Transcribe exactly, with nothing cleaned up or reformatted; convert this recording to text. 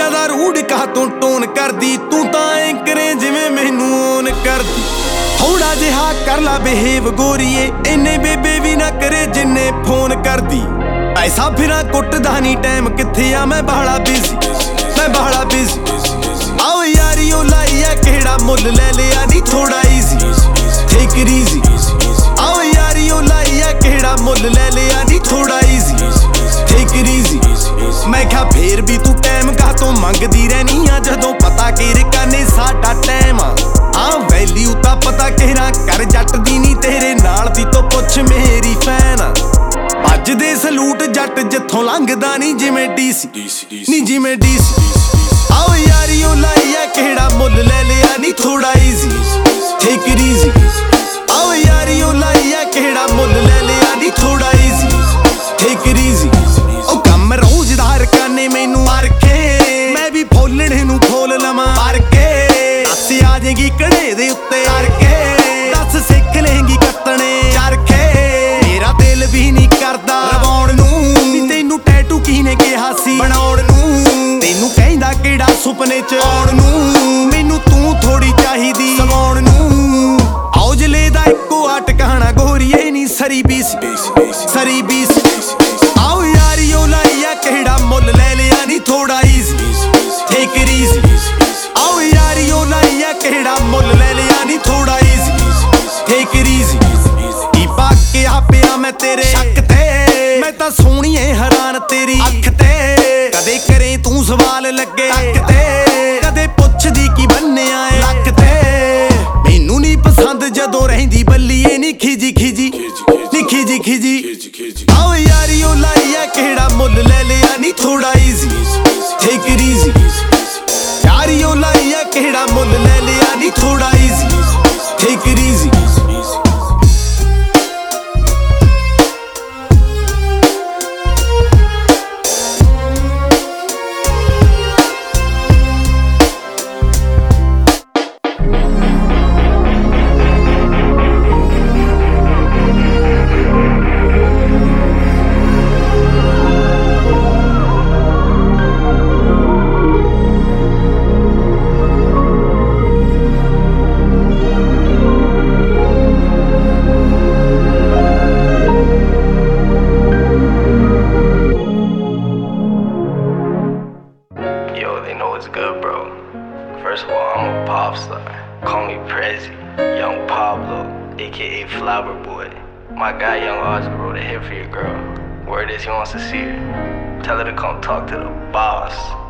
ਜ਼ਿਆਦਾ ਰੂਡ ਕਾ ਤੂੰ ਟੋਨ ਕਰਦੀ ਤੂੰ ਤਾਂ ਐਂ ਕਰੇ ਜਿਵੇਂ ਮੈਨੂੰ ਓਨ ਕਰਦੀ ਥੋੜਾ ਜਿਹਾ ਕਰ ਲਾ ਬਿਹੇਵ ਗੋਰੀਏ ਇੰਨੇ ਬੇਬੇ ਵੀ ਨਾ ਕਰੇ ਜਿੰਨੇ ਫੋਨ ਕਰਦੀ ਪੈਸਾ ਫਿਰਾਂ ਕੁੱਟਦਾ ਨਹੀਂ ਟਾਈਮ ਕਿੱਥੇ ਆ ਮੈਂ ਬਾਹਲਾ ਬਿਜ਼ੀ ਮੈਂ ਬਾਹਲਾ ਬਿਜ਼ੀ ਆਓ ਯਾਰੀ ਉਹ ਲਾਈ ਆ ਕਿਹੜਾ ਮੁੱਲ ਲੈ ਲਿਆ ਨਹੀਂ ਥੋੜਾ ਈਜ਼ੀ ਟੇਕ ਇਟ ਈਜ਼ੀ ਆਓ ਯਾਰੀ ਉਹ ਲਾਈ ਆ ਕਿਹੜਾ ਮੁੱਲ ਲੈ ਲਿਆ ਨਹੀਂ ਥੋੜਾ ਈਜ਼ੀ ਟੇਕ ਇਟ ਈਜ਼ੀ ਮੈਂ ਕਿਹਾ ਫੇਰ ਵੀ ਤੂੰ ਟਾਈਮ ਕਾ ਤੋਂ ਮੰਗਦੀ ਰਹਿਨੀ ਆ ਜਦੋਂ ਪਤਾ ਕਿ ਰਕਾਨੇ ਸਾਡਾ ਟਾਈਮ ਆ ਹਾਂ ਵੈਲਿਊ ਤਾਂ ਪਤਾ ਕਿਹੜਾ ਕਰ ਜੱਟ ਦੀ ਨਹੀਂ ਤੇਰੇ ਨਾਲ ਦੀ ਤੋਂ ਪੁੱਛ ਮੇਰੀ ਫੈਨ ਆ ਭੱਜਦੇ ਸਲੂਟ ਜੱਟ ਜਿੱਥੋਂ ਲੰਘਦਾ ਨਹੀਂ ਜਿਵੇਂ ਡੀਸੀ ਨਹੀਂ ਜਿਵੇਂ ਡੀਸੀ ਆਓ ਯਾਰੀ ਉਹ ਲਾਈ ਆ ਕਿਹੜਾ ਮੁੱਲ ਲੈ ਲਿਆ ਨਹੀਂ ਥੋੜਾ ਈਜ਼ੀ ਟੇਕ ਇਟ ਈਜ਼ੀ ਆਓ ਯਾਰੀ ਉਹ ਲਾਈ ਆ ਕਿਹੜਾ ਮੁੱਲ ਲੈ ਲਿਆ ਨਹੀਂ ਥੋੜਾ ਈਜ਼ੀ ਟੇਕ ਇਟ ਈਜ਼ੀ ਉਹ ਕੰਮ ਰੋਜ਼ ਦਾ ਰਕਾਨੇ ਮੈਨੂੰ ਮਾਰ ਕੇ ਮੈਂ ਵੀ ਫੋਲਣੇ ਨੂੰ ਖੋਲ ਲਵਾਂ ਮਾਰ ਕੇ ਦੱਸ ਆ ਜਾਏਗੀ ਕੜੇ ਦੇ ਉੱਤੇ ਕਰਕੇ ਦੱਸ ਸਿੱਖ ਲੇਂਗੀ ਕੱਤਣੇ ਚਰਖੇ ਮੇਰਾ ਦਿਲ ਵੀ ਨਹੀਂ ਕਰਦਾ ਰਵਾਉਣ ਨੂੰ ਤੈਨੂੰ ਟੈਟੂ ਕਿਹਨੇ ਕਿਹਾ ਸੀ ਬਣਾਉਣ ਨੂੰ ਤੈਨੂੰ ਕਹਿੰਦਾ ਕਿਹੜਾ ਸੁਪਨੇ ਚ ਆਉਣ ਨੂੰ ਮੈਨੂੰ ਤੂੰ ਥੋੜੀ ਚਾਹੀਦੀ ਸਵਾਉਣ ਨੂੰ ਔਜਲੇ ਦਾ ਇੱਕੋ ਆ ਟਿਕਾਣਾ ਗੋਰੀਏ ਨਹੀਂ ਸਰੀ ਬੀਸ ਸਰੀ ਬੀਸ ਆਓ ਯਾਰੀ ਉਹ ਲਾਈ ਆ ਕਿਹੜਾ ਮੁੱਲ ਲੈ ਲਿਆ ਨਹੀਂ ਥੋੜਾ ਈਜ਼ੀ ਟੇਕ ਇਟ ਈਜ਼ੀ ਆਓ ਯਾਰੀ ਉਹ ਲਾਈ ਆ ਕਿਹੜਾ ਮੁੱਲ ਲੈ ਲਿਆ ਨਹੀਂ ਥੋੜਾ ਈਜ਼ੀ ਟੇਕ ਇਟ ਈਜ਼ੀ ਕੀ ਬਾਕੀ ਆ ਪਿਆ ਮੈਂ ਤੇਰੇ ਸ਼ੱਕ ਤੇ ਮੈਂ ਤਾਂ ਸੋਹਣੀਏ ਹੈਰਾਨ ਤੇਰੀ ਅੱਖ ਤੇ ਕਦੇ ਕਰੇ ਤੂੰ ਸਵਾਲ ਲੱਗੇ ਅੱਖ ਤੇ ਕਦੇ ਪੁੱਛਦੀ ਕੀ ਬੰਨਿਆ ਏ ਲੱਕ ਤੇ ਮੈਨੂੰ ਨਹੀਂ ਪਸੰਦ ਜਦੋਂ ਰਹਿੰਦੀ ਬੱਲੀਏ ਨਹੀਂ ਖਿਜੀ ਖਿਜੀ ਨੀ ਖਿਜੀ ਖਿਜੀ ਆਓ ਯਾਰੀ ਉਹ ਲਾਈ ਆ ਕਿਹੜਾ ਮੁੱਲ ਲੈ ਲਿਆ ਨਹੀਂ ਥੋੜਾ ਈਜ਼ੀ ਟੇਕ ਇਟ ਈਜ਼ੀ ਯਾਰੀ ਉਹ ਲਾਈ ਆ ਕਿਹੜਾ ਮੁੱਲ ਲੈ ਲਿਆ ਨਹੀਂ ਥੋੜਾ easy take it easy Good, bro. First of all, I'm a pop star. Call me Prezi, Young Pablo, aka Flower Boy. My guy Young Oscar wrote a hit for your girl. Word is he wants to see her. Tell her to come talk to the boss.